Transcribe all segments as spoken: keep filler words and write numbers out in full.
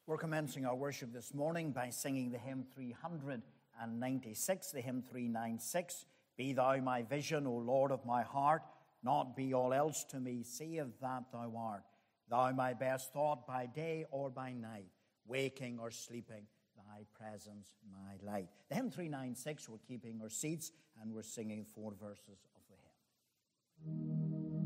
We're commencing our worship this morning by singing the hymn three ninety-six, the hymn three ninety-six. Be thou my vision, O Lord of my heart, not be all else to me, save that thou art. Thou my best thought by day or by night, waking or sleeping, thy presence my light. The hymn three ninety-six, we're keeping our seats and we're singing four verses of the hymn.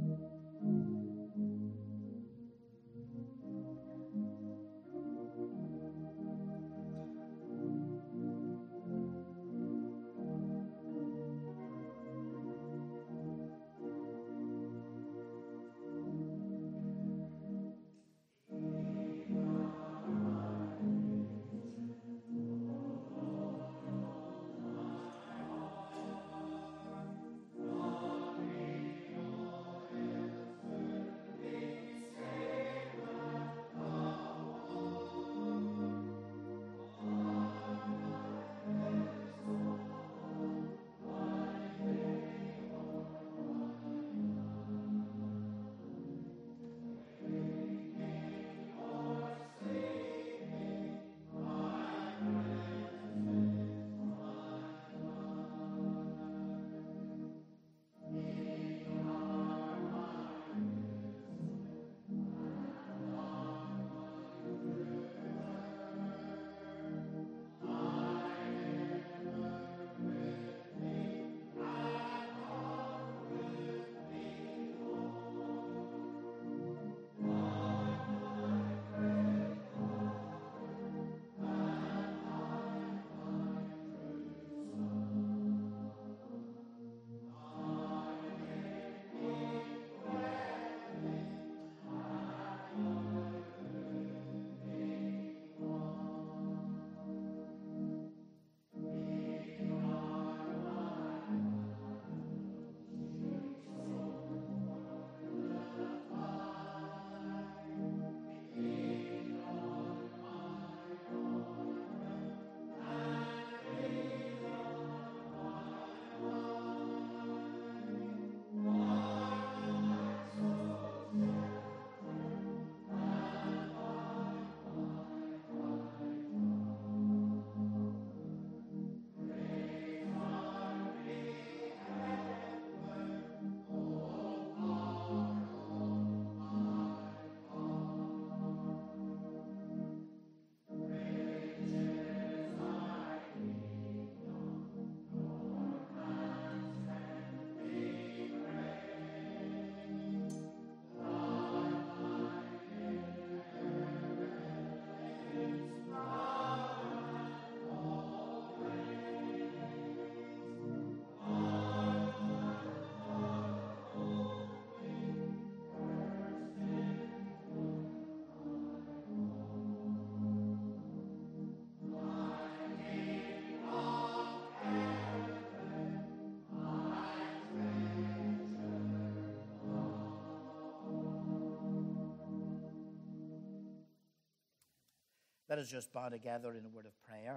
Let us just bow together in a word of prayer.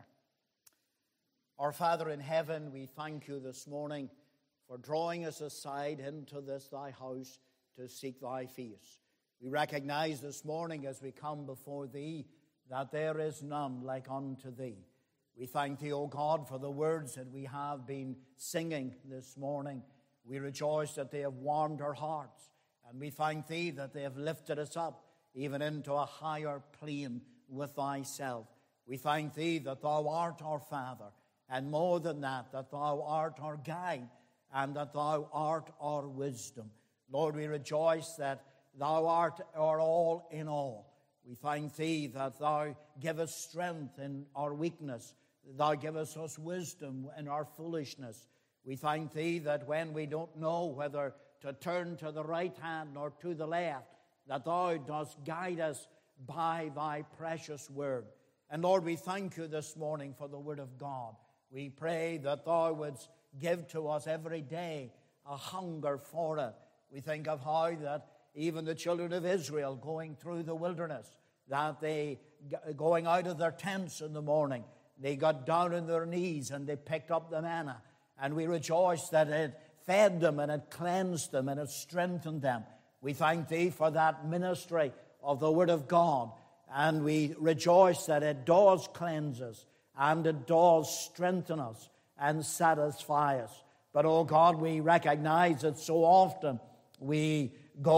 Our Father in heaven, we thank you this morning for drawing us aside into this thy house to seek thy face. We recognize this morning as we come before thee that there is none like unto thee. We thank thee, O God, for the words that we have been singing this morning. We rejoice that they have warmed our hearts, and we thank thee that they have lifted us up even into a higher plane with thyself. We thank thee that thou art our Father, and more than that, that thou art our guide, and that thou art our wisdom. Lord, we rejoice that thou art our all in all. We thank thee that thou givest strength in our weakness, thou givest us wisdom in our foolishness. We thank thee that when we don't know whether to turn to the right hand or to the left, that thou dost guide us by thy precious word. And Lord, we thank you this morning for the word of God. We pray that thou wouldst give to us every day a hunger for it. We think of how that even the children of Israel going through the wilderness, that they, going out of their tents in the morning, they got down on their knees and they picked up the manna. And we rejoice that it fed them and it cleansed them and it strengthened them. We thank thee for that ministry of the Word of God. and we rejoice that it does cleanse us, and it does strengthen us and satisfy us. But, oh God, we recognize that so often we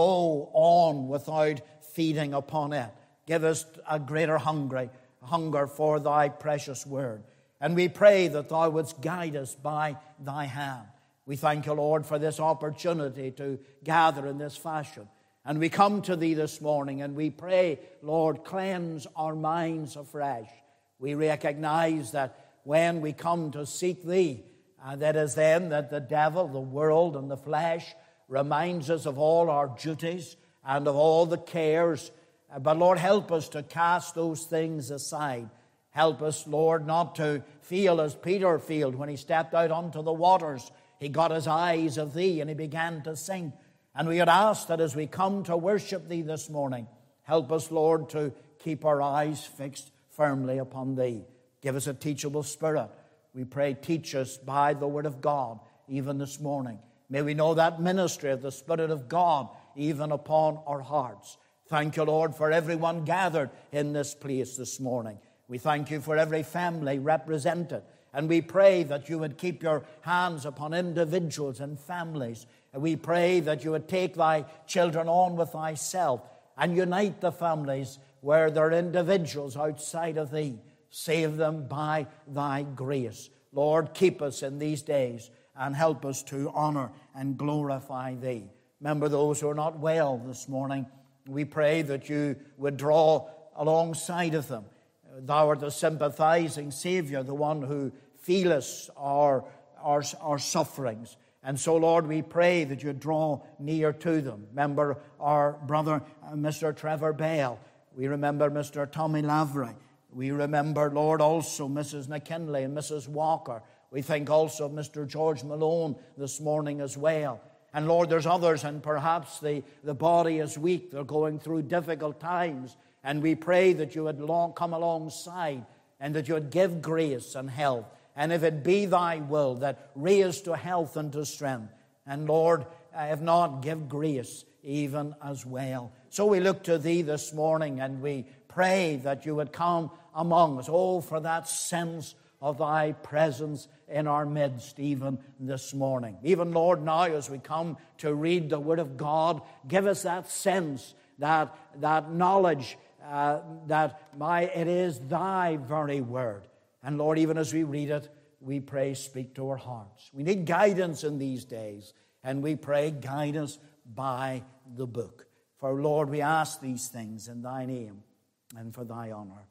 go on without feeding upon it. Give us a greater hunger, hunger for thy precious word. And we pray that thou wouldst guide us by thy hand. We thank you, Lord, for this opportunity to gather in this fashion. And we come to thee this morning and we pray, Lord, cleanse our minds afresh. We recognize that when we come to seek thee, uh, that is then that the devil, the world, and the flesh reminds us of all our duties and of all the cares. Uh, but Lord, help us to cast those things aside. Help us, Lord, not to feel as Peter felt when he stepped out onto the waters. He got his eyes of thee and he began to sink. And we would ask that as we come to worship thee this morning, help us, Lord, to keep our eyes fixed firmly upon thee. Give us a teachable spirit. We pray, teach us by the word of God, even this morning. May we know that ministry of the Spirit of God, even upon our hearts. Thank you, Lord, for everyone gathered in this place this morning. We thank you for every family represented. And we pray that you would keep your hands upon individuals and families. And we pray that you would take thy children on with thyself and unite the families where there are individuals outside of thee. Save them by thy grace. Lord, keep us in these days and help us to honor and glorify thee. Remember those who are not well this morning. We pray that you would draw alongside of them. Thou art the sympathizing Savior, the one who feeleth our, our, our sufferings. And so, Lord, we pray that you draw near to them. Remember our brother, uh, Mister Trevor Bell. We remember Mister Tommy Lavery. We remember, Lord, also Missus McKinley and Missus Walker. We think also of Mister George Malone this morning as well. And Lord, there's others, and perhaps the, the body is weak. They're going through difficult times. And we pray that you would long come alongside and that you would give grace and health. And if it be thy will, that raise to health and to strength. And Lord, if not, give grace even as well. So we look to thee this morning and we pray that you would come among us. Oh, for that sense of thy presence in our midst even this morning. Even, Lord, now as we come to read the Word of God, give us that sense, that, that knowledge, uh, that my, it is thy very Word. And Lord, even as we read it, we pray, speak to our hearts. We need guidance in these days, and we pray, guide us by the book. For, Lord, we ask these things in thy name and for thy honor.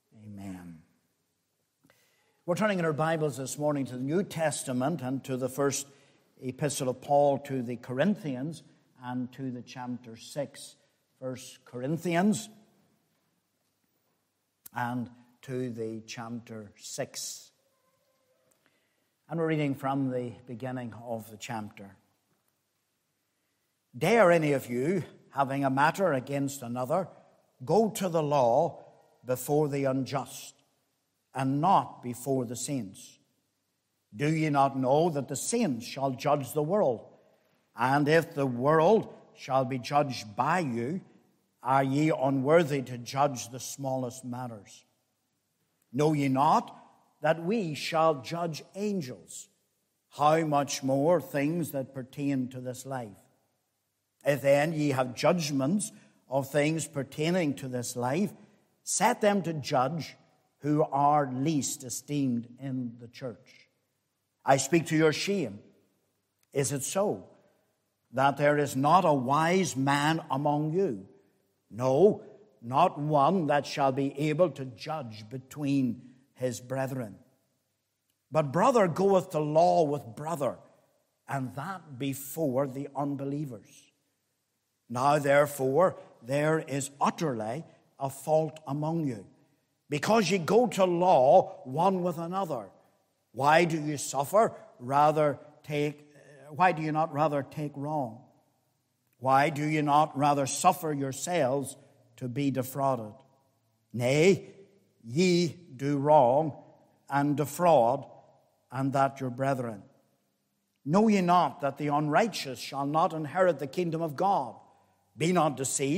Amen. We're turning in our Bibles this morning to the New Testament and to the first epistle of Paul to the Corinthians and to the chapter six. First Corinthians and to the chapter six. And we're reading from the beginning of the chapter. Dare any of you, having a matter against another, go to the law before the unjust, and not before the saints? Do ye not know that the saints shall judge the world? And if the world shall be judged by you, are ye unworthy to judge the smallest matters? Know ye not that we shall judge angels? How much more things that pertain to this life? If then ye have judgments of things pertaining to this life, set them to judge who are least esteemed in the church. I speak to your shame. Is it so that there is not a wise man among you? No, not one that shall be able to judge between his brethren. But brother goeth to law with brother, and that before the unbelievers. Now therefore there is utterly a fault among you, because ye go to law one with another. Why do you suffer? Rather take. Why do you not rather take wrong? Why do you not rather suffer yourselves to be defrauded? Nay, ye do wrong and defraud, and that your brethren. Know ye not that the unrighteous shall not inherit the kingdom of God? Be not deceived,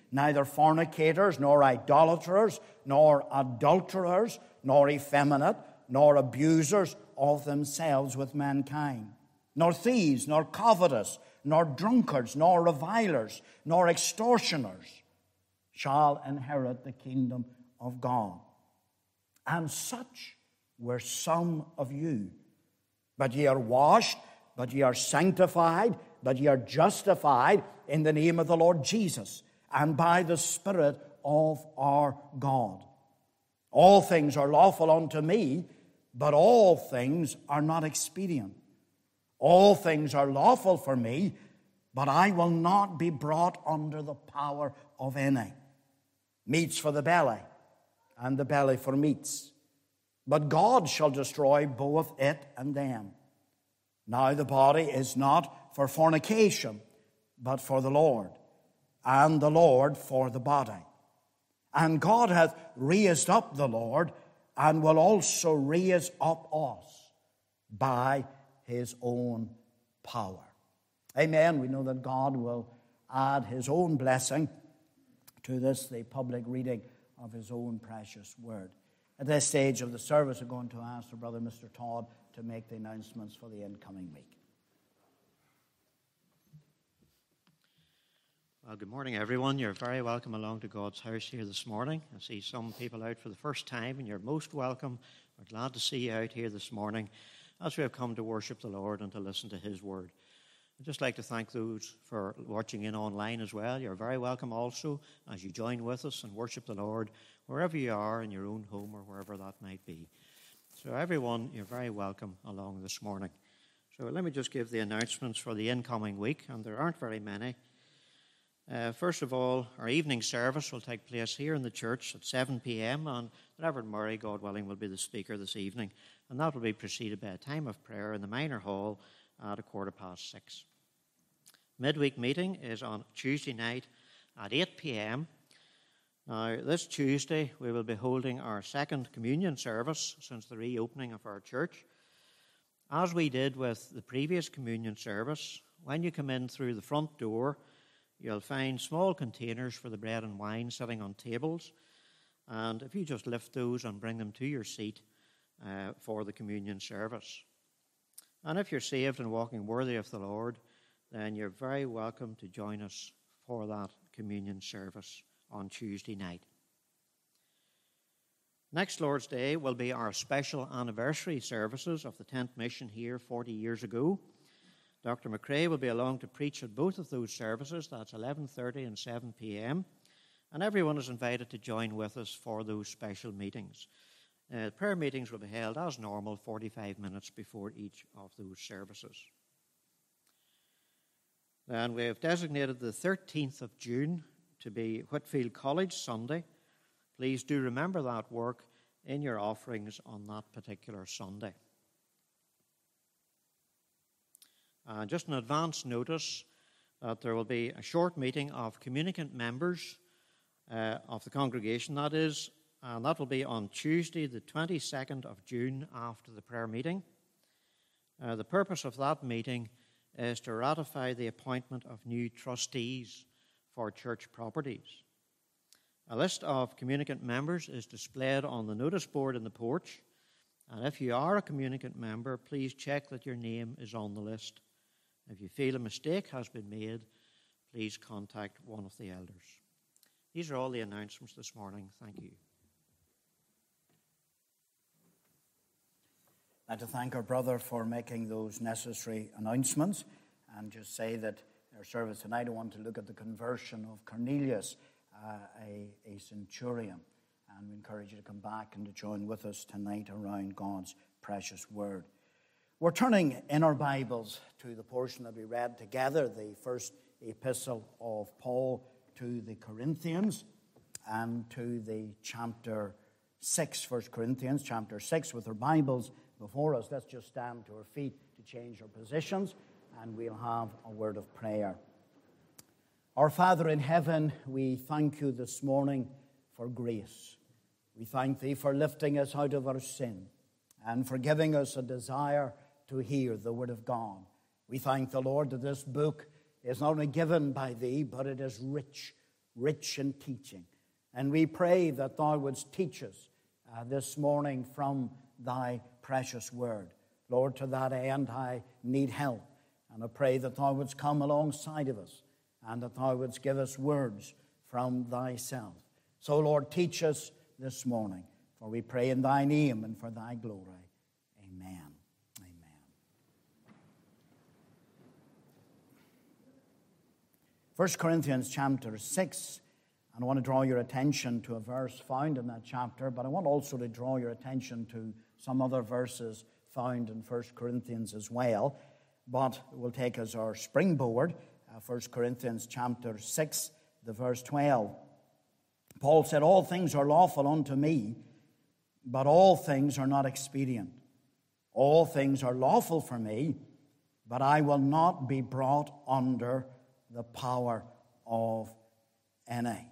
neither fornicators, nor idolaters, nor adulterers, nor effeminate, nor abusers of themselves with mankind, nor thieves, nor covetous, nor drunkards, nor revilers, nor extortioners shall inherit the kingdom of God. And such were some of you. But ye are washed, but ye are sanctified, but ye are justified in the name of the Lord Jesus, and by the Spirit of our God. All things are lawful unto me, but all things are not expedient. All things are lawful for me, but I will not be brought under the power of any. Meats for the belly, and the belly for meats. But God shall destroy both it and them. Now the body is not for fornication, but for the Lord, and the Lord for the body. And God hath raised up the Lord, and will also raise up us by his own power. Amen. We know that God will add his own blessing to this, the public reading of his own precious word. At this stage of the service, we're going to ask our brother, Mister Todd, to make the announcements for the incoming week. Well, good morning, everyone. You're very welcome along to God's house here this morning. I see some people out for the first time, and you're most welcome. We're glad to see you out here this morning as we have come to worship the Lord and to listen to his word. I'd just like to thank those for watching in online as well. You're very welcome also as you join with us and worship the Lord wherever you are, in your own home or wherever that might be. So everyone, you're very welcome along this morning. So let me just give the announcements for the incoming week, and there aren't very many. Uh, first of all, our evening service will take place here in the church at seven p.m. and Reverend Murray, God willing, will be the speaker this evening, and that will be preceded by a time of prayer in the minor hall at a quarter past six. Midweek meeting is on Tuesday night at eight p.m. Now, this Tuesday we will be holding our second communion service since the reopening of our church. As we did with the previous communion service, when you come in through the front door, you'll find small containers for the bread and wine sitting on tables. And if you just lift those and bring them to your seat uh, for the communion service. And if you're saved and walking worthy of the Lord, then you're very welcome to join us for that communion service on Tuesday night. Next Lord's Day will be our special anniversary services of the tent mission here forty years ago. Doctor McRae will be along to preach at both of those services. That's eleven thirty and seven p.m. And everyone is invited to join with us for those special meetings. Uh, prayer meetings will be held as normal forty-five minutes before each of those services. Then we have designated the thirteenth of June to be Whitfield College Sunday. Please do remember that work in your offerings on that particular Sunday. Uh, just an advance notice that there will be a short meeting of communicant members uh, of the congregation, that is, and that will be on Tuesday, the twenty-second of June, after the prayer meeting. Uh, the purpose of that meeting is to ratify the appointment of new trustees for church properties. A list of communicant members is displayed on the notice board in the porch, and if you are a communicant member, please check that your name is on the list. If you feel a mistake has been made, please contact one of the elders. These are all the announcements this morning. Thank you. I'd like to thank our brother for making those necessary announcements, and just say that our service tonight, I want to look at the conversion of Cornelius, uh, a, a centurion, and we encourage you to come back and to join with us tonight around God's precious word. We're turning in our Bibles to the portion that we read together, the first epistle of Paul to the Corinthians, and to the chapter six, First Corinthians chapter six. With our Bibles before us, let's just stand to our feet to change our positions, and we'll have a word of prayer. Our Father in heaven, we thank you this morning for grace. We thank thee for lifting us out of our sin and for giving us a desire to hear the word of God. We thank the Lord that this book is not only given by thee, but it is rich rich in teaching. And we pray that thou wouldst teach us uh, this morning from thy precious word. Lord, to that end I need help. And I pray that thou wouldst come alongside of us and that thou wouldst give us words from thyself. So, Lord, teach us this morning. For we pray in thy name and for thy glory. Amen. Amen. First Corinthians chapter six. And I want to draw your attention to a verse found in that chapter, but I want also to draw your attention to some other verses found in First Corinthians as well. But we'll take as our springboard uh, First Corinthians chapter six, the verse twelve. Paul said, all things are lawful unto me, but all things are not expedient. All things are lawful for me, but I will not be brought under the power of any.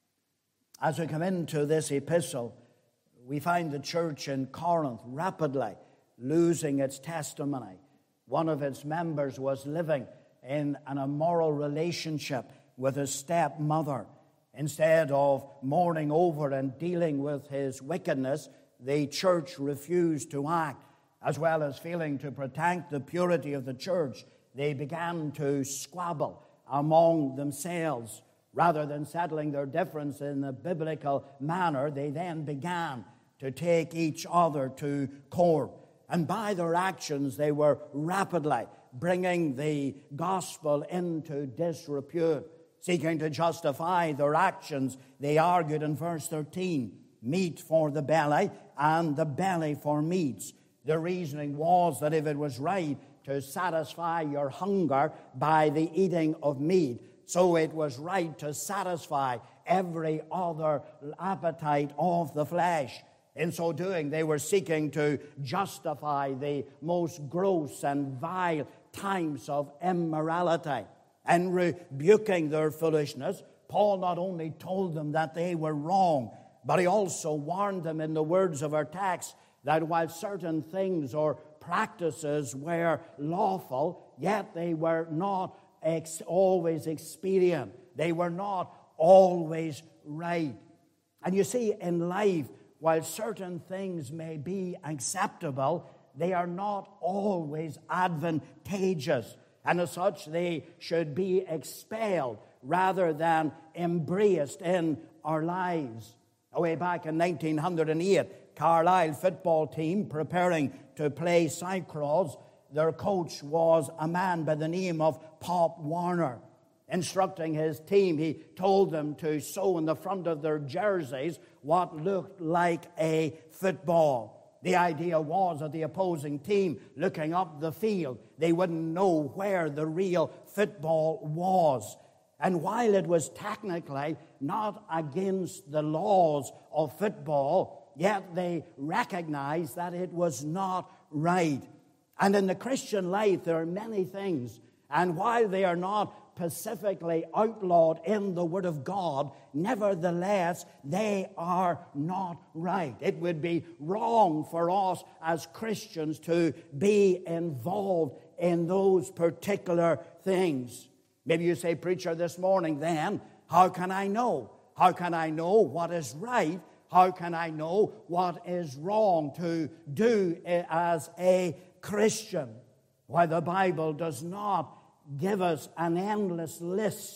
As we come into this epistle, we find the church in Corinth rapidly losing its testimony. One of its members was living in an immoral relationship with his stepmother. Instead of mourning over and dealing with his wickedness, the church refused to act. As well as failing to protect the purity of the church, they began to squabble among themselves. Rather than settling their difference in a biblical manner, they then began to take each other to court. And by their actions, they were rapidly bringing the gospel into disrepute. Seeking to justify their actions, they argued in verse thirteen, meat for the belly and the belly for meats. The reasoning was that if it was right to satisfy your hunger by the eating of meat, so it was right to satisfy every other appetite of the flesh. In so doing, they were seeking to justify the most gross and vile types of immorality. And rebuking their foolishness, Paul not only told them that they were wrong, but he also warned them in the words of our text that while certain things or practices were lawful, yet they were not Ex- always expedient. They were not always right. And you see, in life, while certain things may be acceptable, they are not always advantageous. And as such, they should be expelled rather than embraced in our lives. Way back in nineteen oh eight, Carlisle football team preparing to play Cycross, their coach was a man by the name of Pop Warner. Instructing his team, he told them to sew in the front of their jerseys what looked like a football. The idea was that the opposing team, looking up the field, they wouldn't know where the real football was. And while it was technically not against the laws of football, yet they recognized that it was not right. And in the Christian life, there are many things. And while they are not specifically outlawed in the Word of God, nevertheless, they are not right. It would be wrong for us as Christians to be involved in those particular things. Maybe you say, preacher, this morning, then, how can I know? How can I know what is right? How can I know what is wrong to do as a Christian? Why, the Bible does not give us an endless list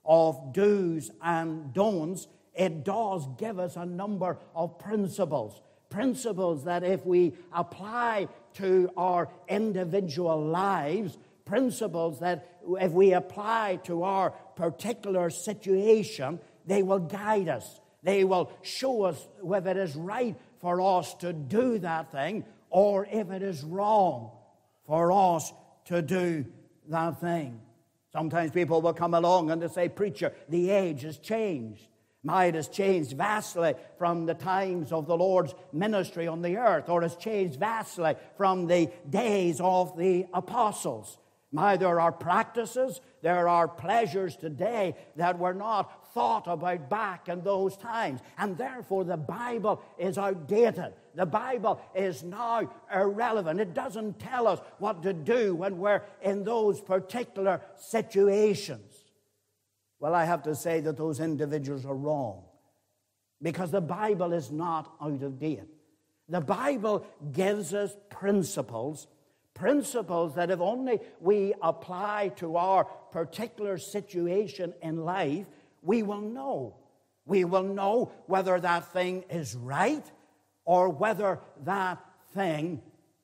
of do's and don'ts. It does give us a number of principles. Principles that if we apply to our individual lives, principles that if we apply to our particular situation, they will guide us. They will show us whether it is right for us to do that thing or if it is wrong for us to do that thing. Sometimes people will come along and they say, preacher, the age has changed. My, it has changed vastly from the times of the Lord's ministry on the earth, or has changed vastly from the days of the apostles. My, there are practices, there are pleasures today that were not thought about back in those times. And therefore the Bible is outdated. The Bible is now irrelevant. It doesn't tell us what to do when we're in those particular situations. Well, I have to say that those individuals are wrong, because the Bible is not out of date. The Bible gives us principles, principles that if only we apply to our particular situation in life, we will know. We will know whether that thing is right or whether that thing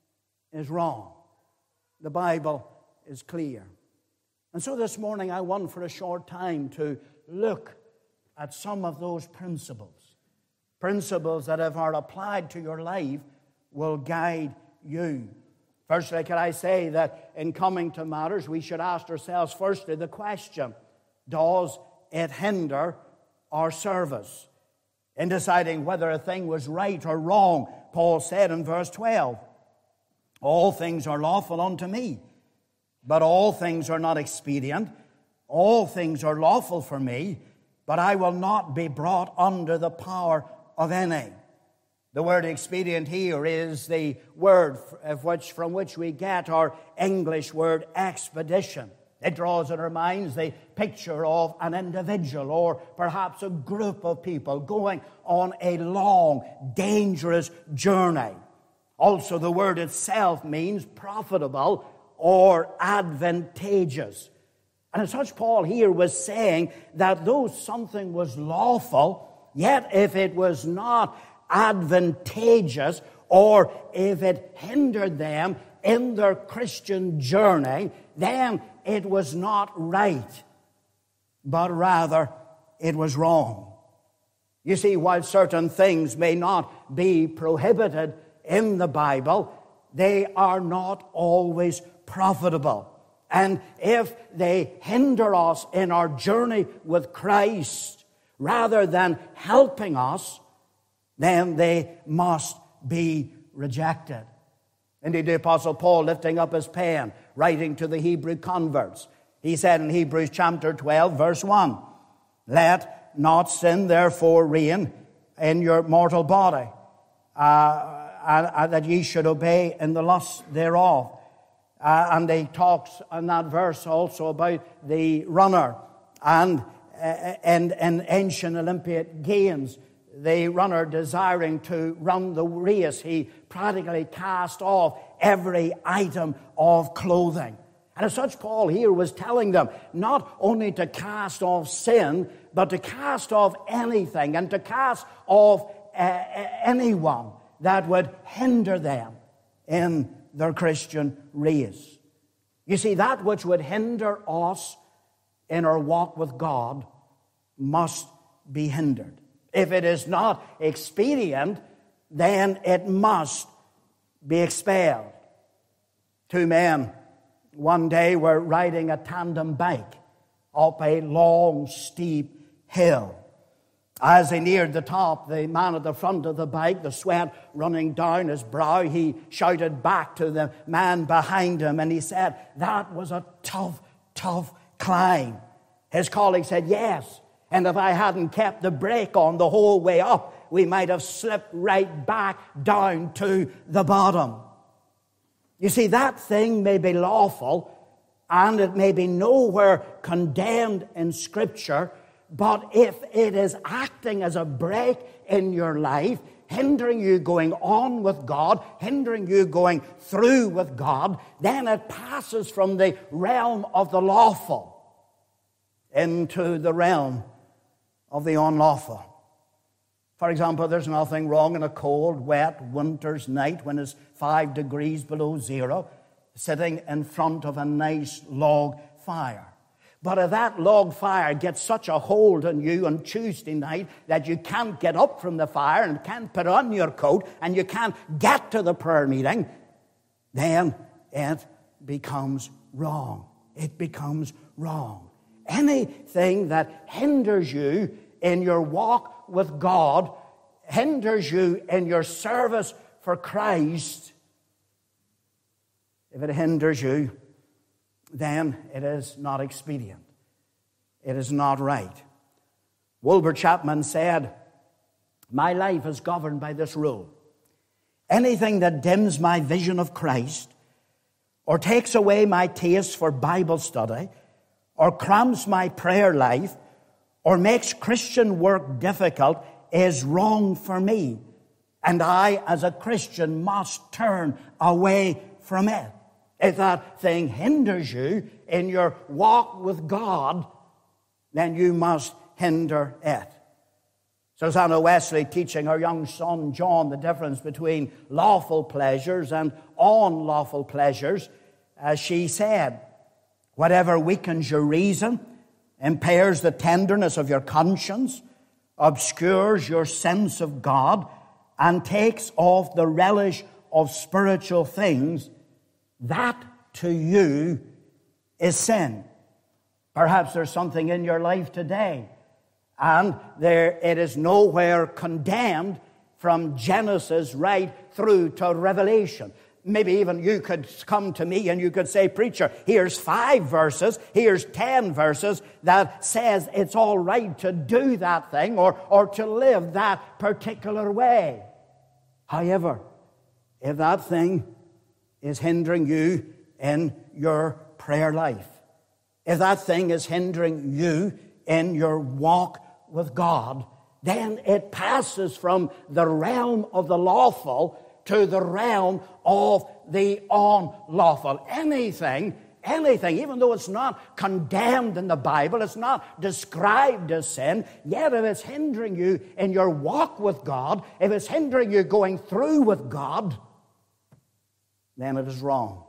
is wrong. The Bible is clear. And so this morning I want for a short time to look at some of those principles. Principles that if are applied to your life will guide you. Firstly, can I say that in coming to matters, we should ask ourselves firstly the question, does it hinder our service? In deciding whether a thing was right or wrong, Paul said in verse twelve, all things are lawful unto me, but all things are not expedient. All things are lawful for me, but I will not be brought under the power of any. The word expedient here is the word of which, from which we get our English word expedition. It draws in our minds the picture of an individual or perhaps a group of people going on a long, dangerous journey. Also, the word itself means profitable or advantageous. And as such, Paul here was saying that though something was lawful, yet if it was not advantageous or if it hindered them in their Christian journey, then it was not right, but rather it was wrong. You see, while certain things may not be prohibited in the Bible, they are not always profitable. And if they hinder us in our journey with Christ, rather than helping us, then they must be rejected. Indeed, the Apostle Paul, lifting up his pen, writing to the Hebrew converts, he said in Hebrews chapter twelve, verse one, let not sin therefore reign in your mortal body, uh, uh, that ye should obey in the lust thereof. Uh, and he talks in that verse also about the runner and uh, and, and ancient Olympic games. The runner desiring to run the race, he practically cast off every item of clothing. And as such, Paul here was telling them not only to cast off sin, but to cast off anything and to cast off uh, anyone that would hinder them in their Christian race. You see, that which would hinder us in our walk with God must be hindered. If it is not expedient, then it must be expelled. Two men one day were riding a tandem bike up a long, steep hill. As they neared the top, the man at the front of the bike, the sweat running down his brow, he shouted back to the man behind him, and he said, that was a tough, tough climb. His colleague said, yes, and if I hadn't kept the brake on the whole way up, we might have slipped right back down to the bottom. You see, that thing may be lawful, and it may be nowhere condemned in Scripture, but if it is acting as a brake in your life, hindering you going on with God, hindering you going through with God, then it passes from the realm of the lawful into the realm of the unlawful. For example, there's nothing wrong in a cold, wet winter's night when it's five degrees below zero, sitting in front of a nice log fire. But if that log fire gets such a hold on you on Tuesday night that you can't get up from the fire and can't put on your coat and you can't get to the prayer meeting, then it becomes wrong. It becomes wrong. Anything that hinders you in your walk with God, hinders you in your service for Christ, if it hinders you, then it is not expedient. It is not right. Wilbur Chapman said, my life is governed by this rule. Anything that dims my vision of Christ or takes away my taste for Bible study or cramps my prayer life or makes Christian work difficult is wrong for me, and I, as a Christian, must turn away from it. If that thing hinders you in your walk with God, then you must hinder it. Susanna Wesley, teaching her young son John the difference between lawful pleasures and unlawful pleasures, as she said, whatever weakens your reason, impairs the tenderness of your conscience, obscures your sense of God, and takes off the relish of spiritual things, that to you is sin. Perhaps there's something in your life today, and there it is nowhere condemned from Genesis right through to Revelation. Maybe even you could come to me and you could say, preacher, here's five verses, here's ten verses that says it's all right to do that thing or, or to live that particular way. However, if that thing is hindering you in your prayer life, if that thing is hindering you in your walk with God, then it passes from the realm of the lawful to the realm of the unlawful. Anything, anything, even though it's not condemned in the Bible, it's not described as sin, yet if it's hindering you in your walk with God, if it's hindering you going through with God, then it is wrong.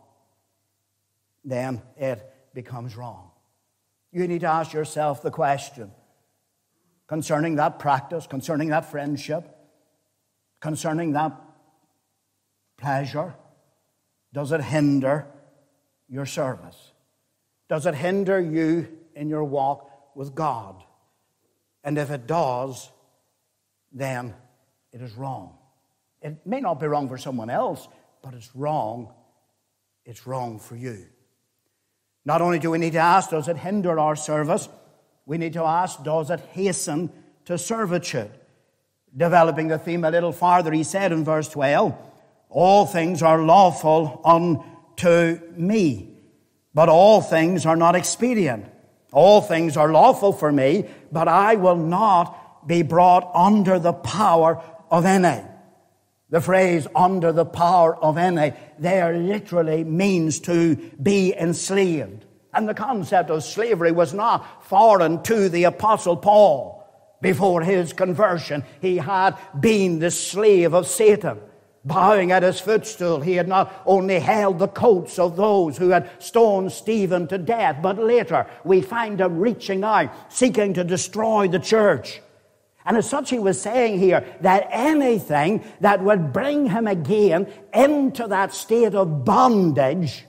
Then it becomes wrong. You need to ask yourself the question concerning that practice, concerning that friendship, concerning that pleasure. Does it hinder your service? Does it hinder you in your walk with God? And if it does, then it is wrong. It may not be wrong for someone else, but it's wrong. It's wrong for you. Not only do we need to ask, does it hinder our service? We need to ask, does it hasten to servitude? Developing the theme a little farther, he said in verse twelve, all things are lawful unto me, but all things are not expedient. All things are lawful for me, but I will not be brought under the power of any. The phrase under the power of any there literally means to be enslaved. And the concept of slavery was not foreign to the Apostle Paul. Before his conversion, he had been the slave of Satan. Bowing at his footstool, he had not only held the coats of those who had stoned Stephen to death, but later we find him reaching out, seeking to destroy the church. And as such, he was saying here that anything that would bring him again into that state of bondage,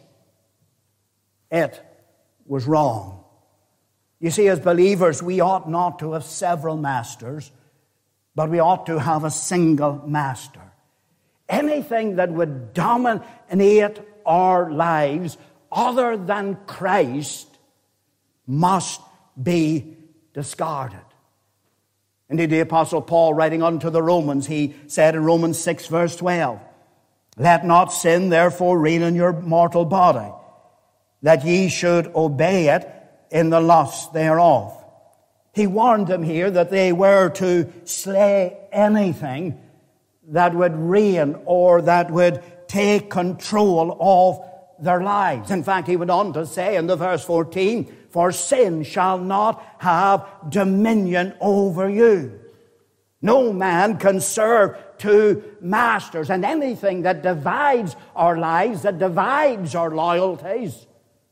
it was wrong. You see, as believers, we ought not to have several masters, but we ought to have a single master. Anything that would dominate our lives other than Christ must be discarded. Indeed, the Apostle Paul, writing unto the Romans, he said in Romans six, verse twelve, let not sin therefore reign in your mortal body, that ye should obey it in the lust thereof. He warned them here that they were to slay anything that would reign or that would take control of their lives. In fact, he went on to say in the verse fourteen, for sin shall not have dominion over you. No man can serve two masters, and anything that divides our lives, that divides our loyalties,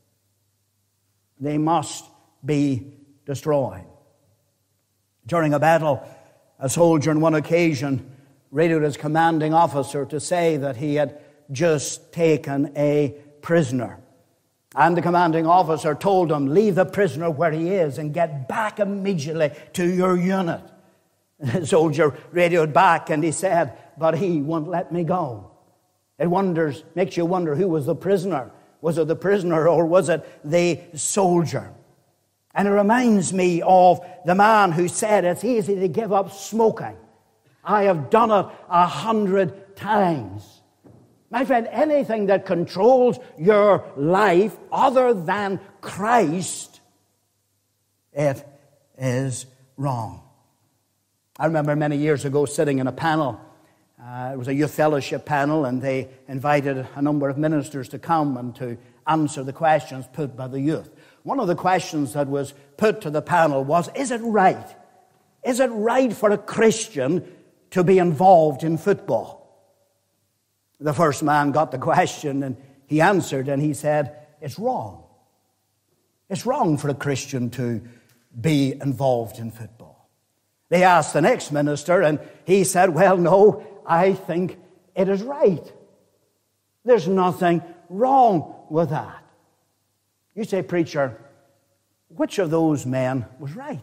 they must be destroyed. During a battle, a soldier on one occasion radioed his commanding officer to say that he had just taken a prisoner. And the commanding officer told him, leave the prisoner where he is and get back immediately to your unit. The soldier radioed back and he said, but he won't let me go. It wonders, makes you wonder who was the prisoner. Was it the prisoner or was it the soldier? And it reminds me of the man who said it's easy to give up smoking. I have done it a hundred times. My friend, anything that controls your life other than Christ, it is wrong. I remember many years ago sitting in a panel. Uh, it was a youth fellowship panel, and they invited a number of ministers to come and to answer the questions put by the youth. One of the questions that was put to the panel was, is it right? Is it right for a Christian to be involved in football? The first man got the question, and he answered, and he said, it's wrong. It's wrong for a Christian to be involved in football. They asked the next minister, and he said, well, no, I think it is right. There's nothing wrong with that. You say, preacher, which of those men was right?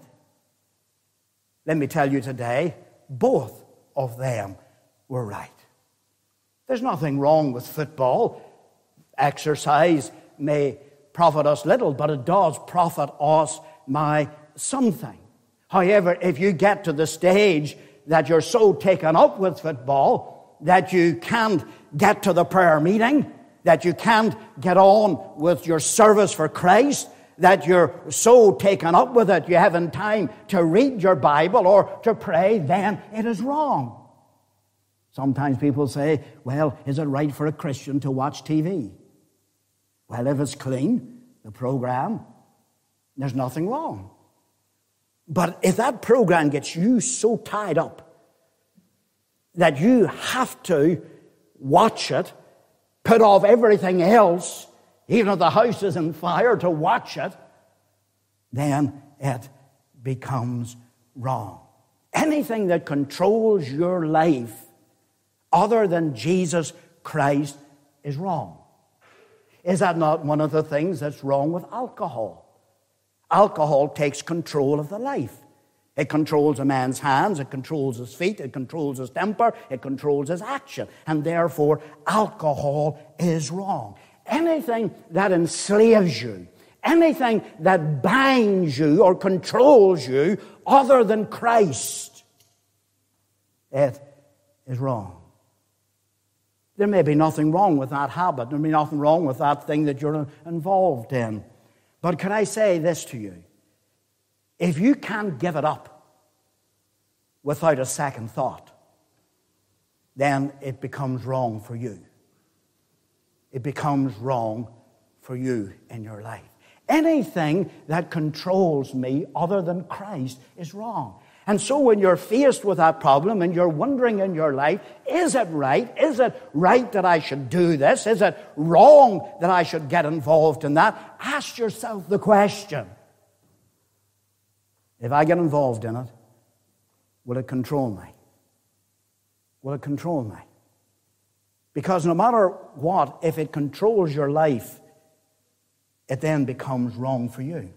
Let me tell you today, both of them were right. There's nothing wrong with football. Exercise may profit us little, but it does profit us my something. However, if you get to the stage that you're so taken up with football that you can't get to the prayer meeting, that you can't get on with your service for Christ, that you're so taken up with it you haven't time to read your Bible or to pray, then it is wrong. Sometimes people say, well, is it right for a Christian to watch T V? Well, if it's clean, the program, there's nothing wrong. But if that program gets you so tied up that you have to watch it, put off everything else, even if the house is on fire, to watch it, then it becomes wrong. Anything that controls your life other than Jesus Christ is wrong. Is that not one of the things that's wrong with alcohol? Alcohol takes control of the life. It controls a man's hands, it controls his feet, it controls his temper, it controls his action. And therefore, alcohol is wrong. Anything that enslaves you, anything that binds you or controls you other than Christ, it is wrong. There may be nothing wrong with that habit. There may be nothing wrong with that thing that you're involved in. But can I say this to you? If you can't give it up without a second thought, then it becomes wrong for you. It becomes wrong for you in your life. Anything that controls me other than Christ is wrong. And so when you're faced with that problem and you're wondering in your life, is it right? Is it right that I should do this? Is it wrong that I should get involved in that? Ask yourself the question. If I get involved in it, will it control me? Will it control me? Because no matter what, if it controls your life, it then becomes wrong for you.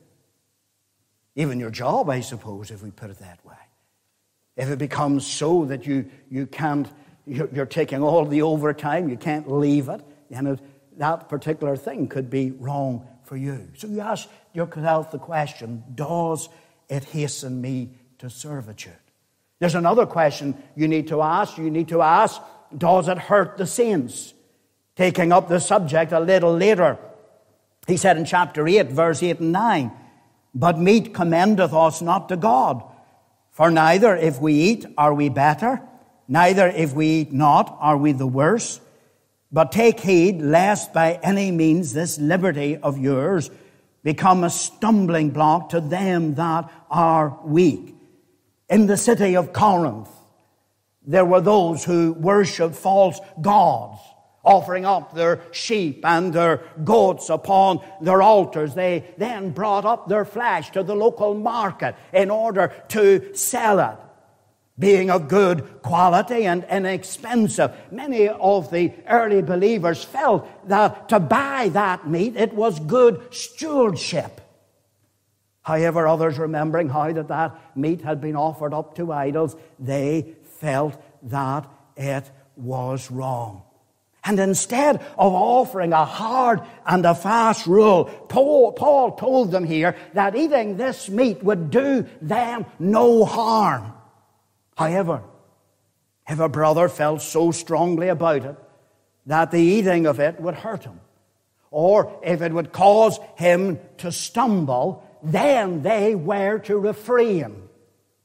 Even your job, I suppose, if we put it that way. If it becomes so that you, you can't, you're, you're taking all the overtime, you can't leave it, then it, that particular thing could be wrong for you. So you ask yourself the question, does it hasten me to servitude? There's another question you need to ask. You need to ask, does it hurt the saints? Taking up the subject a little later, he said in chapter eight, verse eight and nine, but meat commendeth us not to God. For neither if we eat are we better, neither if we eat not are we the worse. But take heed lest by any means this liberty of yours become a stumbling block to them that are weak. In the city of Corinth, there were those who worshiped false gods, offering up their sheep and their goats upon their altars. They then brought up their flesh to the local market in order to sell it, being of good quality and inexpensive. Many of the early believers felt that to buy that meat, it was good stewardship. However, others, remembering how that, that meat had been offered up to idols, they felt that it was wrong. And instead of offering a hard and a fast rule, Paul, Paul told them here that eating this meat would do them no harm. However, if a brother felt so strongly about it that the eating of it would hurt him, or if it would cause him to stumble, then they were to refrain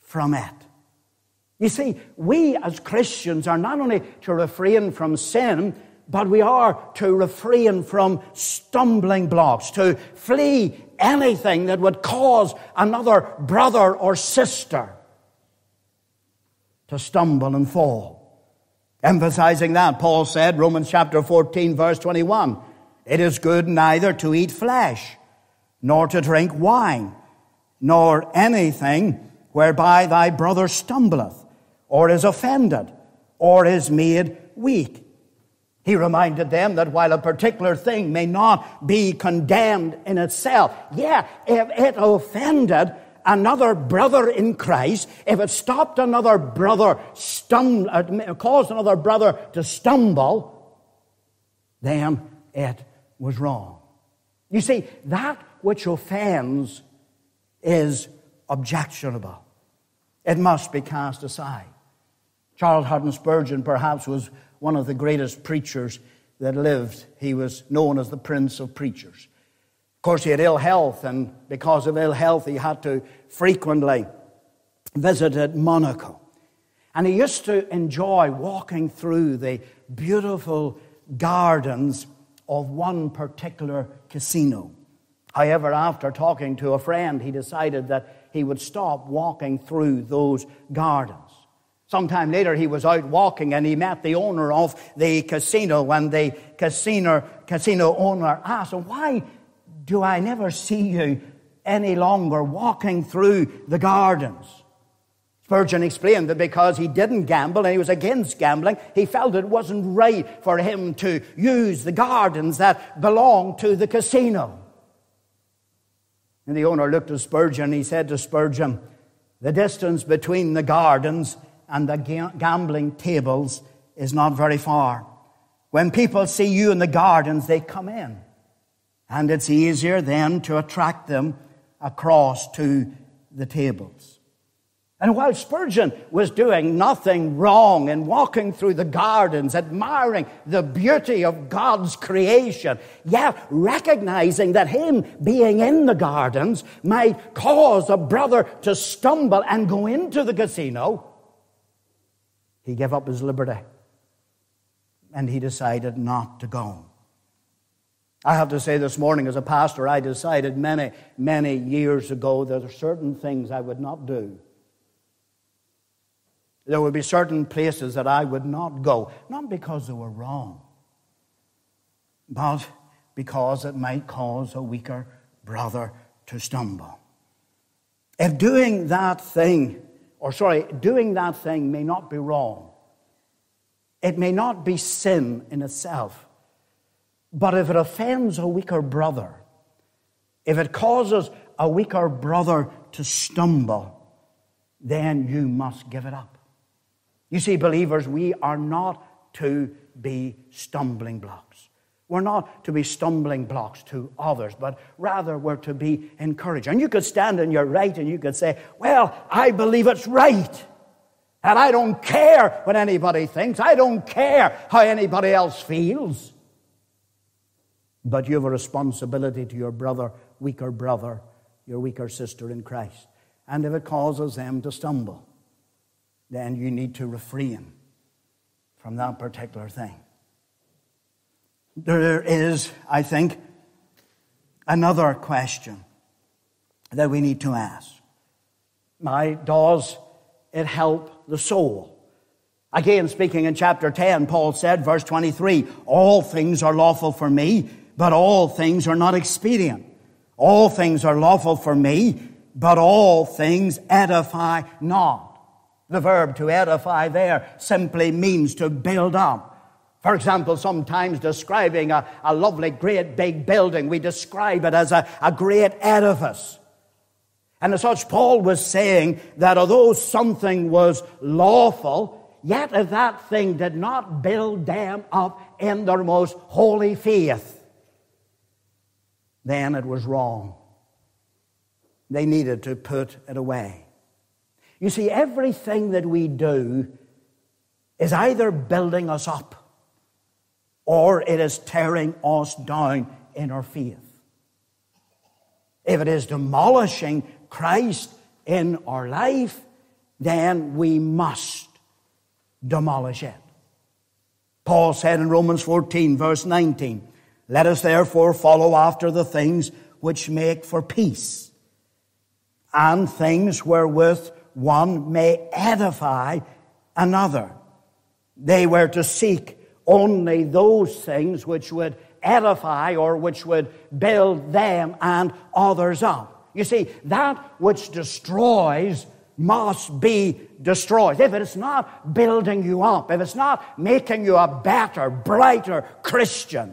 from it. You see, we as Christians are not only to refrain from sin, but we are to refrain from stumbling blocks, to flee anything that would cause another brother or sister to stumble and fall. Emphasizing that, Paul said, Romans chapter fourteen, verse twenty-one, it is good neither to eat flesh, nor to drink wine, nor anything whereby thy brother stumbleth, or is offended, or is made weak. He reminded them that while a particular thing may not be condemned in itself, yeah, if it offended another brother in Christ, if it stopped another brother, stum- caused another brother to stumble, then it was wrong. You see, that which offends is objectionable. It must be cast aside. Charles Haddon Spurgeon perhaps was one of the greatest preachers that lived. He was known as the Prince of Preachers. Of course, he had ill health, and because of ill health, he had to frequently visit Monaco. And he used to enjoy walking through the beautiful gardens of one particular casino. However, after talking to a friend, he decided that he would stop walking through those gardens. Sometime later, he was out walking and he met the owner of the casino, and the casino, casino owner asked him, why do I never see you any longer walking through the gardens? Spurgeon explained that because he didn't gamble and he was against gambling, he felt it wasn't right for him to use the gardens that belonged to the casino. And the owner looked at Spurgeon and he said to Spurgeon, the distance between the gardens and the gambling tables is not very far. When people see you in the gardens, they come in. And it's easier then to attract them across to the tables. And while Spurgeon was doing nothing wrong in walking through the gardens, admiring the beauty of God's creation, yet recognizing that him being in the gardens might cause a brother to stumble and go into the casino, he gave up his liberty and he decided not to go. I have to say this morning, as a pastor, I decided many, many years ago that there are certain things I would not do. There would be certain places that I would not go, not because they were wrong, but because it might cause a weaker brother to stumble. If doing that thing, or sorry, doing that thing may not be wrong, it may not be sin in itself, but if it offends a weaker brother, if it causes a weaker brother to stumble, then you must give it up. You see, believers, we are not to be stumbling blocks. We're not to be stumbling blocks to others, but rather we're to be encouraged. And you could stand in your right and you could say, well, I believe it's right. And I don't care what anybody thinks. I don't care how anybody else feels. But you have a responsibility to your brother, weaker brother, your weaker sister in Christ. And if it causes them to stumble, then you need to refrain from that particular thing. There is, I think, another question that we need to ask. Now, does it help the soul? Again, speaking in chapter ten, Paul said, verse twenty-three, all things are lawful for me, but all things are not expedient. All things are lawful for me, but all things edify not. The verb to edify there simply means to build up. For example, sometimes describing a, a lovely, great, big building, we describe it as a, a great edifice. And as such, Paul was saying that although something was lawful, yet if that thing did not build them up in their most holy faith, then it was wrong. They needed to put it away. You see, everything that we do is either building us up or it is tearing us down in our faith. If it is demolishing Christ in our life, then we must demolish it. Paul said in Romans fourteen, verse nineteen, let us therefore follow after the things which make for peace, and things wherewith one may edify another. They were to seek only those things which would edify or which would build them and others up. You see, that which destroys must be destroyed. If it's not building you up, if it's not making you a better, brighter Christian,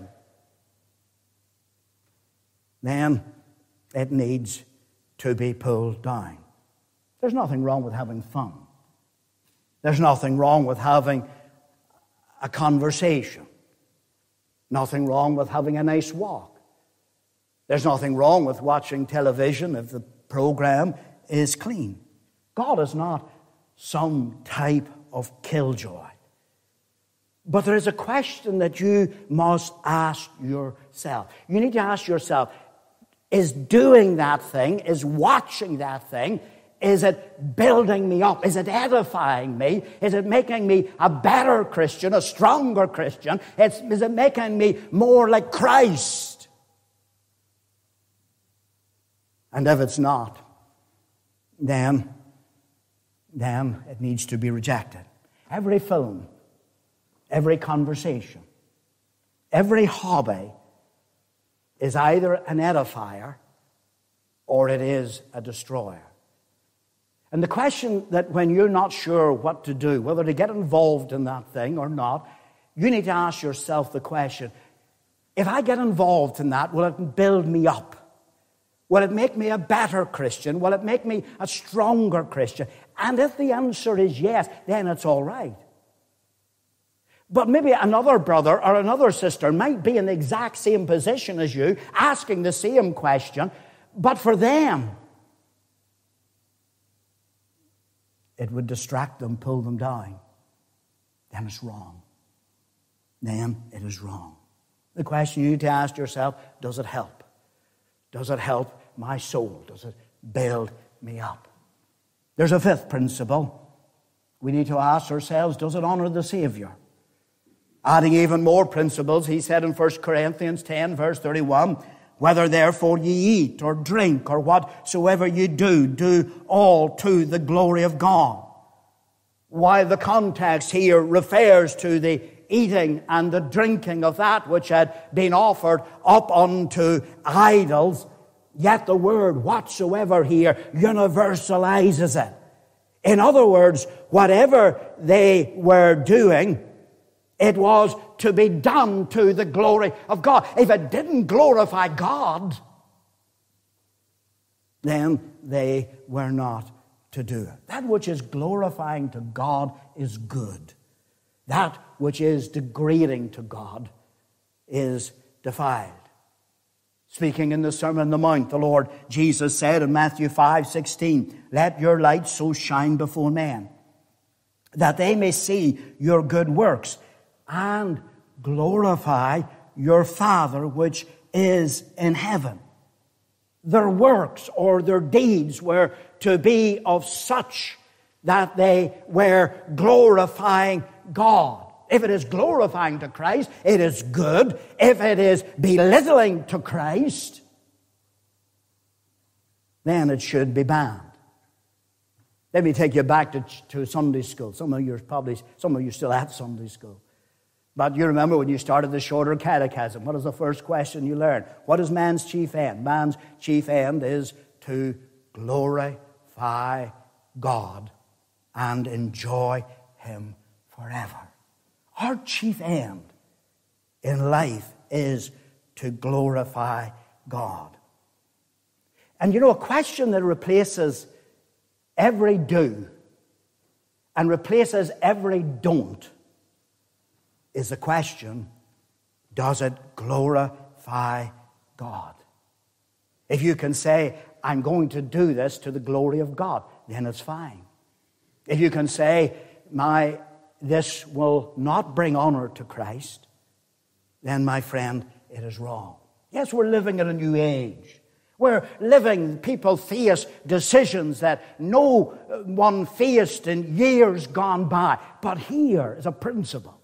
then it needs to be pulled down. There's nothing wrong with having fun. There's nothing wrong with having a conversation. Nothing wrong with having a nice walk. There's nothing wrong with watching television if the program is clean. God is not some type of killjoy. But there is a question that you must ask yourself. You need to ask yourself, is doing that thing, is watching that thing, is it building me up? Is it edifying me? Is it making me a better Christian, a stronger Christian? It's, is it making me more like Christ? And if it's not, then, then it needs to be rejected. Every film, every conversation, every hobby is either an edifier or it is a destroyer. And the question that when you're not sure what to do, whether to get involved in that thing or not, you need to ask yourself the question, if I get involved in that, will it build me up? Will it make me a better Christian? Will it make me a stronger Christian? And if the answer is yes, then it's all right. But maybe another brother or another sister might be in the exact same position as you, asking the same question, but for them, it would distract them, pull them down. Then it's wrong. Then it is wrong. The question you need to ask yourself, does it help? Does it help my soul? Does it build me up? There's a fifth principle. We need to ask ourselves, does it honor the Savior? Adding even more principles, he said in First Corinthians ten, verse thirty-one, whether therefore ye eat or drink or whatsoever ye do, do all to the glory of God. While the context here refers to the eating and the drinking of that which had been offered up unto idols, yet the word whatsoever here universalizes it. In other words, whatever they were doing, it was to be done to the glory of God. If it didn't glorify God, then they were not to do it. That which is glorifying to God is good. That which is degrading to God is defiled. Speaking in the Sermon on the Mount, the Lord Jesus said in Matthew five sixteen, let your light so shine before men, that they may see your good works and glorify your Father which is in heaven. Their works or their deeds were to be of such that they were glorifying God. If it is glorifying to Christ, it is good. If it is belittling to Christ, then it should be banned. Let me take you back to, to Sunday school. Some of you are probably, some of you still at Sunday school. But you remember when you started the shorter catechism, what is the first question you learn? What is man's chief end? Man's chief end is to glorify God and enjoy Him forever. Our chief end in life is to glorify God. And you know, a question that replaces every do and replaces every don't is the question, does it glorify God? If you can say, I'm going to do this to the glory of God, then it's fine. If you can say, my this will not bring honor to Christ, then, my friend, it is wrong. Yes, we're living in a new age. where living people face decisions that no one faced in years gone by. But here is a principle.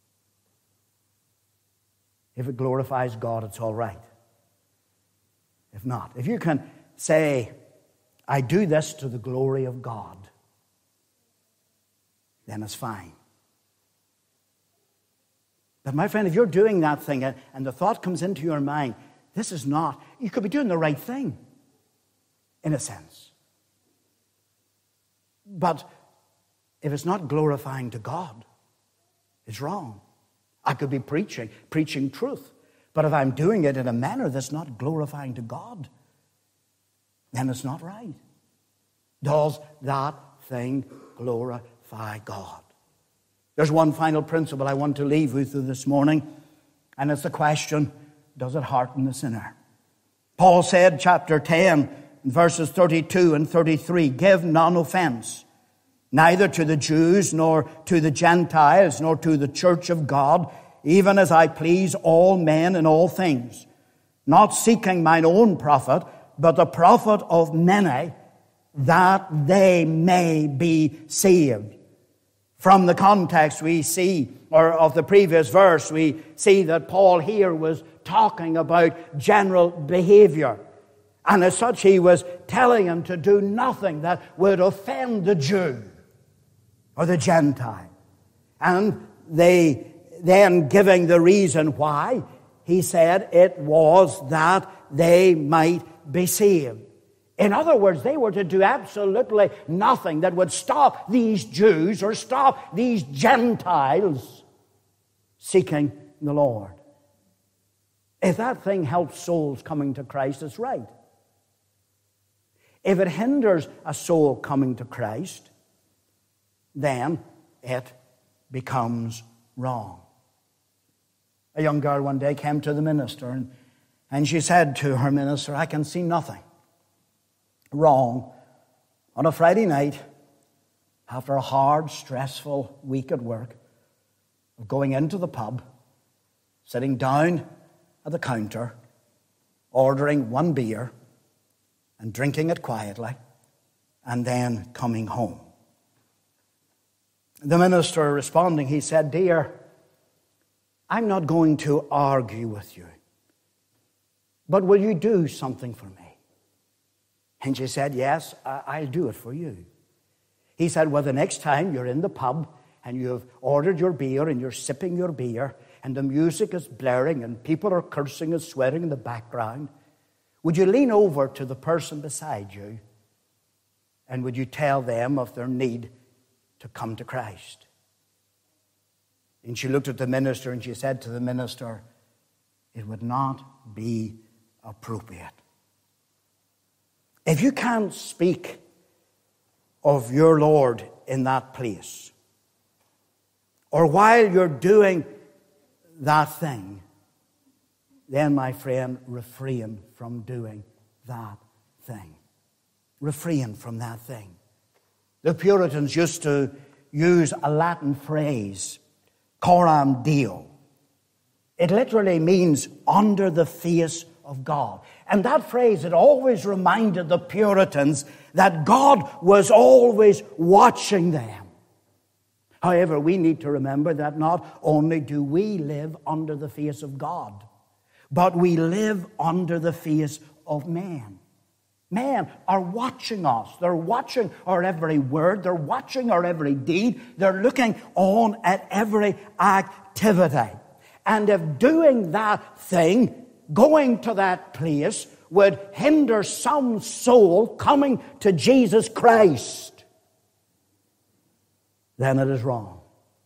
If it glorifies God, it's all right. If not, if you can say, I do this to the glory of God, then it's fine. But my friend, if you're doing that thing and the thought comes into your mind, this is not, you could be doing the right thing, in a sense. But if it's not glorifying to God, it's wrong. I could be preaching, preaching truth. But if I'm doing it in a manner that's not glorifying to God, then it's not right. Does that thing glorify God? There's one final principle I want to leave with you this morning, and it's the question, does it hearten the sinner? Paul said, chapter ten, verses thirty-two and thirty-three, give none offense, neither to the Jews, nor to the Gentiles, nor to the church of God, even as I please all men in all things, not seeking mine own profit, but the profit of many, that they may be saved. From the context we see, or of the previous verse, we see that Paul here was talking about general behavior. And as such, he was telling him to do nothing that would offend the Jew or the Gentile. And they then giving the reason why, he said it was that they might be saved. In other words, they were to do absolutely nothing that would stop these Jews or stop these Gentiles seeking the Lord. If that thing helps souls coming to Christ, it's right. If it hinders a soul coming to Christ, then it becomes wrong. A young girl one day came to the minister and, and she said to her minister, I can see nothing wrong on a Friday night after a hard, stressful week at work of going into the pub, sitting down at the counter, ordering one beer and drinking it quietly, and then coming home. The minister responding, he said, Dear, I'm not going to argue with you, but will you do something for me? And she said, yes, I'll do it for you. He said, well, the next time you're in the pub and you've ordered your beer and you're sipping your beer and the music is blaring and people are cursing and swearing in the background, would you lean over to the person beside you and would you tell them of their need to come to Christ? And she looked at the minister and she said to the minister, it would not be appropriate. If you can't speak of your Lord in that place, or while you're doing that thing, then, my friend, refrain from doing that thing. Refrain from that thing. The Puritans used to use a Latin phrase, coram Deo. It literally means under the face of God. And that phrase, it always reminded the Puritans that God was always watching them. However, we need to remember that not only do we live under the face of God, but we live under the face of man. Men are watching us. They're watching our every word. They're watching our every deed. They're looking on at every activity. And if doing that thing, going to that place, would hinder some soul coming to Jesus Christ, then it is wrong.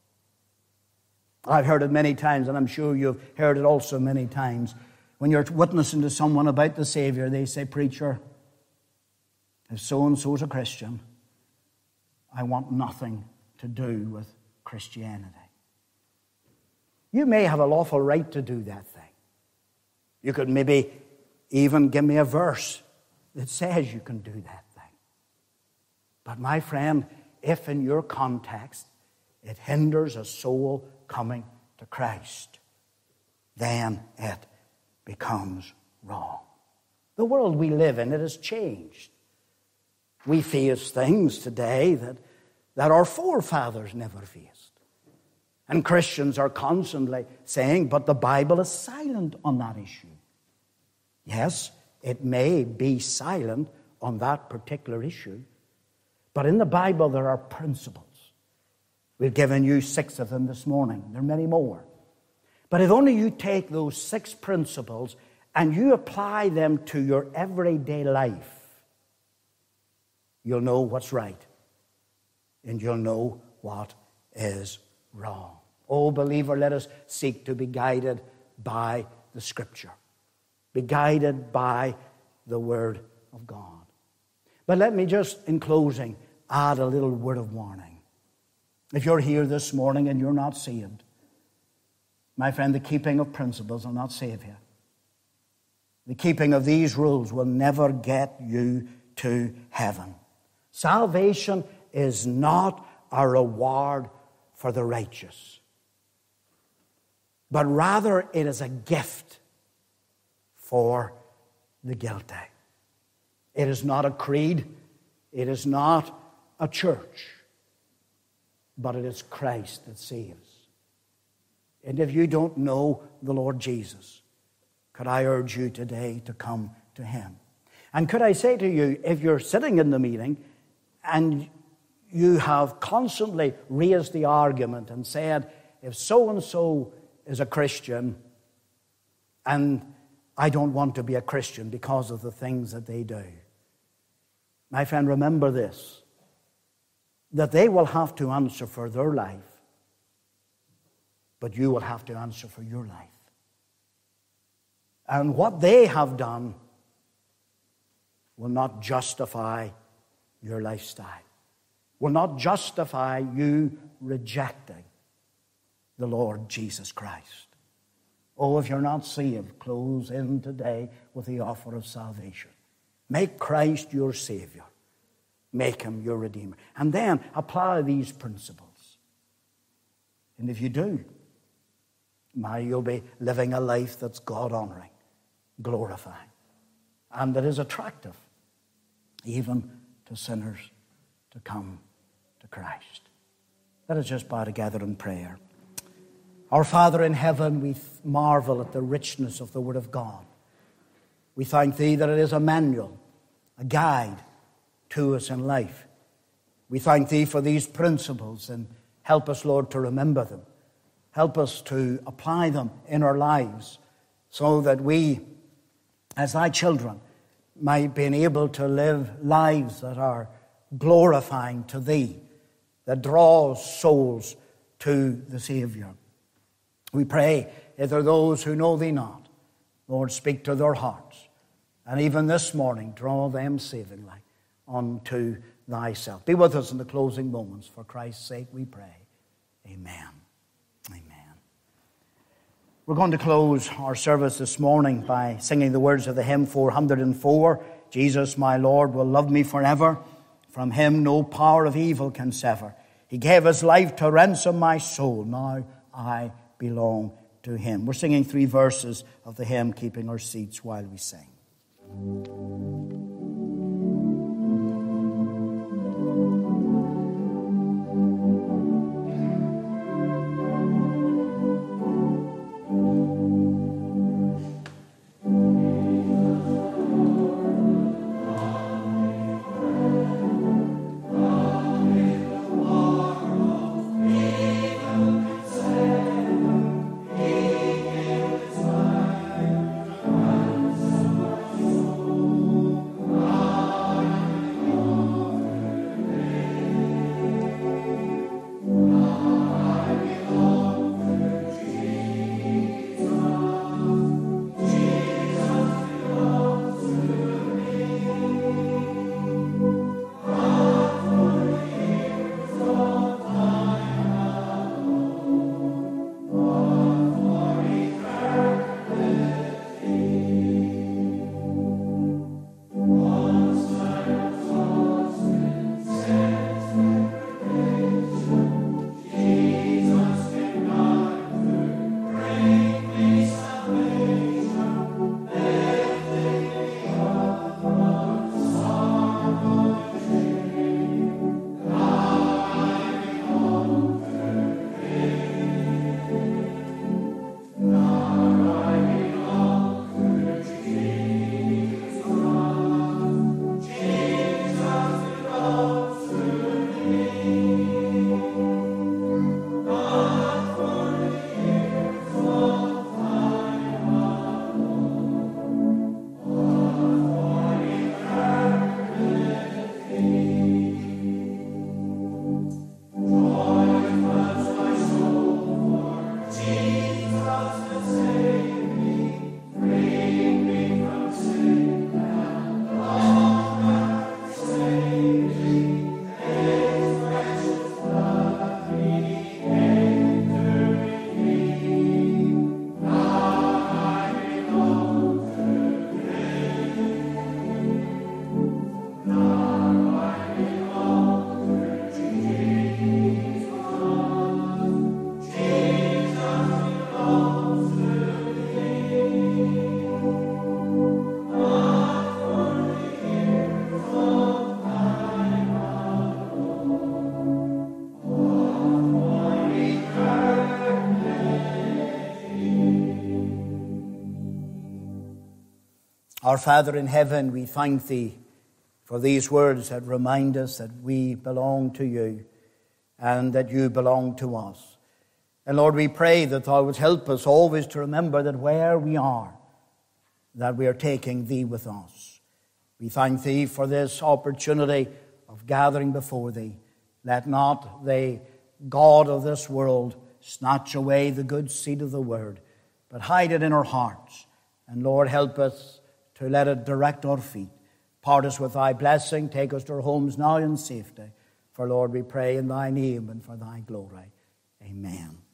I've heard it many times, and I'm sure you've heard it also many times. When you're witnessing to someone about the Savior, they say, Preacher, if so-and-so's a Christian, I want nothing to do with Christianity. You may have a lawful right to do that thing. You could maybe even give me a verse that says you can do that thing. But my friend, if in your context it hinders a soul coming to Christ, then it becomes wrong. The world we live in, it has changed. We face things today that, that our forefathers never faced. And Christians are constantly saying, but the Bible is silent on that issue. Yes, it may be silent on that particular issue, but in the Bible there are principles. We've given you six of them this morning. There are many more. But if only you take those six principles and you apply them to your everyday life, you'll know what's right and you'll know what is wrong. Oh, believer, let us seek to be guided by the Scripture. Be guided by the Word of God. But let me just, in closing, add a little word of warning. If you're here this morning and you're not saved, my friend, the keeping of principles will not save you. The keeping of these rules will never get you to heaven. Salvation is not a reward for the righteous, but rather it is a gift for the guilty. It is not a creed. It is not a church. But it is Christ that saves. And if you don't know the Lord Jesus, could I urge you today to come to Him? And could I say to you, if you're sitting in the meeting and you have constantly raised the argument and said, if so-and-so is a Christian and I don't want to be a Christian because of the things that they do. My friend, remember this, that they will have to answer for their life, but you will have to answer for your life. And what they have done will not justify your lifestyle, will not justify you rejecting the Lord Jesus Christ. Oh, if you're not saved, close in today with the offer of salvation. Make Christ your Savior. Make Him your Redeemer. And then apply these principles. And if you do, my, you'll be living a life that's God-honoring, glorifying, and that is attractive even to sinners to come to Christ. Let us just bow together in prayer. Our Father in heaven, we marvel at the richness of the Word of God. We thank Thee that it is a manual, a guide to us in life. We thank Thee for these principles, and help us, Lord, to remember them. Help us to apply them in our lives so that we, as Thy children, might be able to live lives that are glorifying to Thee, that draws souls to the Savior. We pray, if there are those who know Thee not, Lord, speak to their hearts. And even this morning, draw them savingly unto Thyself. Be with us in the closing moments. For Christ's sake we pray. Amen. Amen. We're going to close our service this morning by singing the words of the hymn four hundred four. Jesus, my Lord, will love me forever. From Him no power of evil can sever. He gave His life to ransom my soul. Now I belong to Him. We're singing three verses of the hymn, keeping our seats while we sing. Oh Our Father in heaven, we thank Thee for these words that remind us that we belong to You and that You belong to us. And Lord, we pray that Thou would help us always to remember that where we are, that we are taking Thee with us. We thank Thee for this opportunity of gathering before Thee. Let not the God of this world snatch away the good seed of the Word, but hide it in our hearts. And Lord, help us to let it direct our feet. Part us with Thy blessing. Take us to our homes now in safety. For Lord, we pray in Thy name and for Thy glory. Amen.